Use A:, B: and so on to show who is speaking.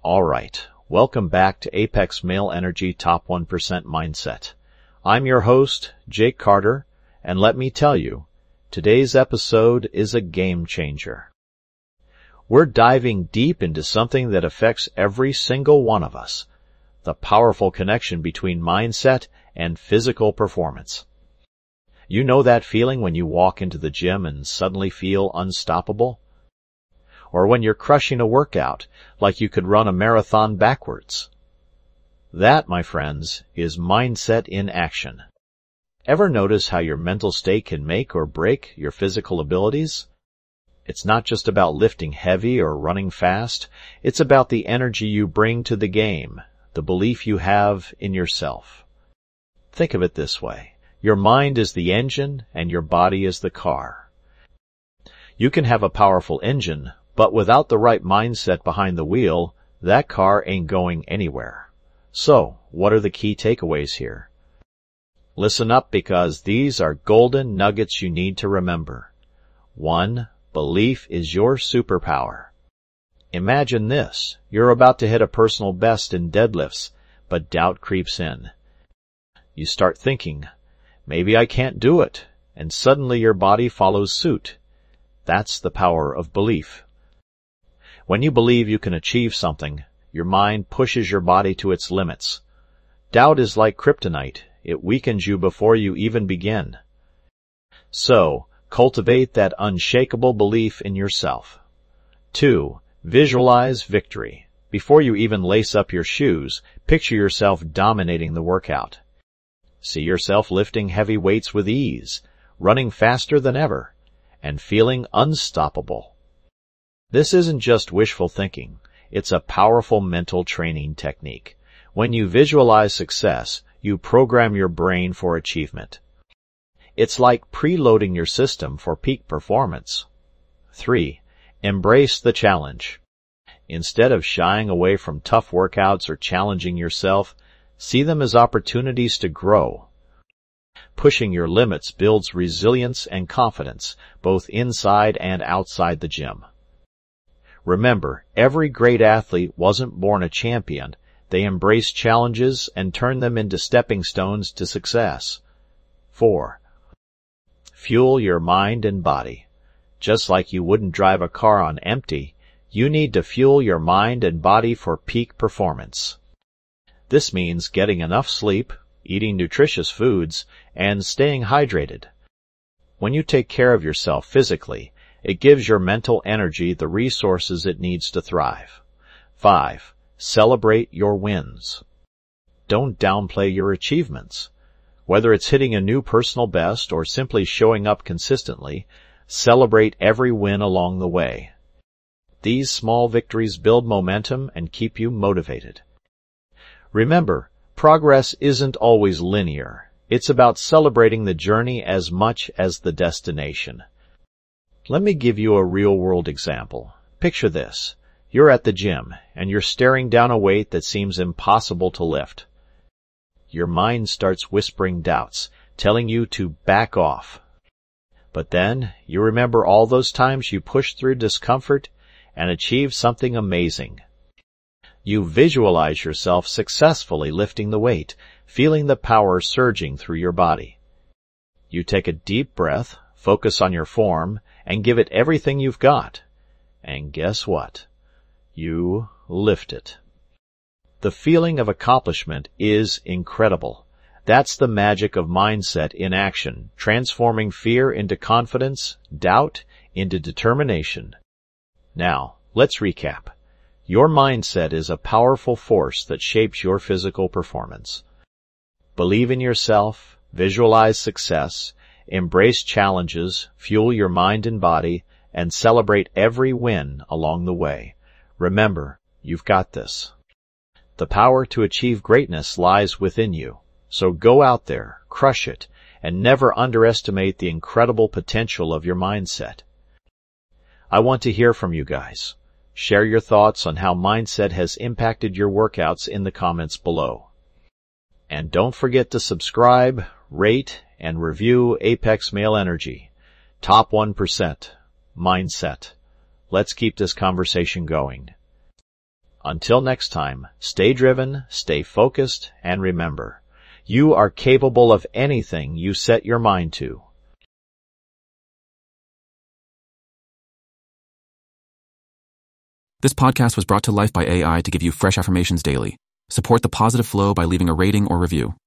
A: All right, welcome back to Apex Male Energy Top 1% Mindset. I'm your host, Jake Carter, and let me tell you, today's episode is a game changer. We're diving deep into something that affects every single one of us, the powerful connection between mindset and physical performance. You know that feeling when you walk into the gym and suddenly feel unstoppable? Or when you're crushing a workout like you could run a marathon backwards? That, my friends, is mindset in action. Ever notice how your mental state can make or break your physical abilities? It's not just about lifting heavy or running fast. It's about the energy you bring to the game, the belief you have in yourself. Think of it this way. Your mind is the engine and your body is the car. You can have a powerful engine, but without the right mindset behind the wheel, that car ain't going anywhere. So, what are the key takeaways here? Listen up, because these are golden nuggets you need to remember. 1. Belief is your superpower. Imagine this. You're about to hit a personal best in deadlifts, but doubt creeps in. You start thinking, maybe I can't do it, and suddenly your body follows suit. That's the power of belief. When you believe you can achieve something, your mind pushes your body to its limits. Doubt is like kryptonite. It weakens you before you even begin. So, cultivate that unshakable belief in yourself. 2. Visualize victory. Before you even lace up your shoes, picture yourself dominating the workout. See yourself lifting heavy weights with ease, running faster than ever, and feeling unstoppable. This isn't just wishful thinking. It's a powerful mental training technique. When you visualize success, you program your brain for achievement. It's like preloading your system for peak performance. 3. Embrace the challenge. Instead of shying away from tough workouts or challenging yourself, see them as opportunities to grow. Pushing your limits builds resilience and confidence, both inside and outside the gym. Remember, every great athlete wasn't born a champion. They embraced challenges and turned them into stepping stones to success. 4. Fuel your mind and body. Just like you wouldn't drive a car on empty, you need to fuel your mind and body for peak performance. This means getting enough sleep, eating nutritious foods, and staying hydrated. When you take care of yourself physically, it gives your mental energy the resources it needs to thrive. 5. Celebrate your wins. Don't downplay your achievements. Whether it's hitting a new personal best or simply showing up consistently, celebrate every win along the way. These small victories build momentum and keep you motivated. Remember, progress isn't always linear. It's about celebrating the journey as much as the destination. Let me give you a real-world example. Picture this. You're at the gym, and you're staring down a weight that seems impossible to lift. Your mind starts whispering doubts, telling you to back off. But then, you remember all those times you pushed through discomfort and achieved something amazing. You visualize yourself successfully lifting the weight, feeling the power surging through your body. You take a deep breath, focus on your form, and give it everything you've got. And guess what? You lift it. The feeling of accomplishment is incredible. That's the magic of mindset in action, transforming fear into confidence, doubt into determination. Now, let's recap. Your mindset is a powerful force that shapes your physical performance. Believe in yourself, visualize success, embrace challenges, fuel your mind and body, and celebrate every win along the way. Remember, you've got this. The power to achieve greatness lies within you. So go out there, crush it, and never underestimate the incredible potential of your mindset. I want to hear from you guys. Share your thoughts on how mindset has impacted your workouts in the comments below. And don't forget to subscribe, rate, and review Apex Male Energy. Top 1% Mindset. Let's keep this conversation going. Until next time, stay driven, stay focused, and remember, you are capable of anything you set your mind to.
B: This podcast was brought to life by AI to give you fresh affirmations daily. Support the positive flow by leaving a rating or review.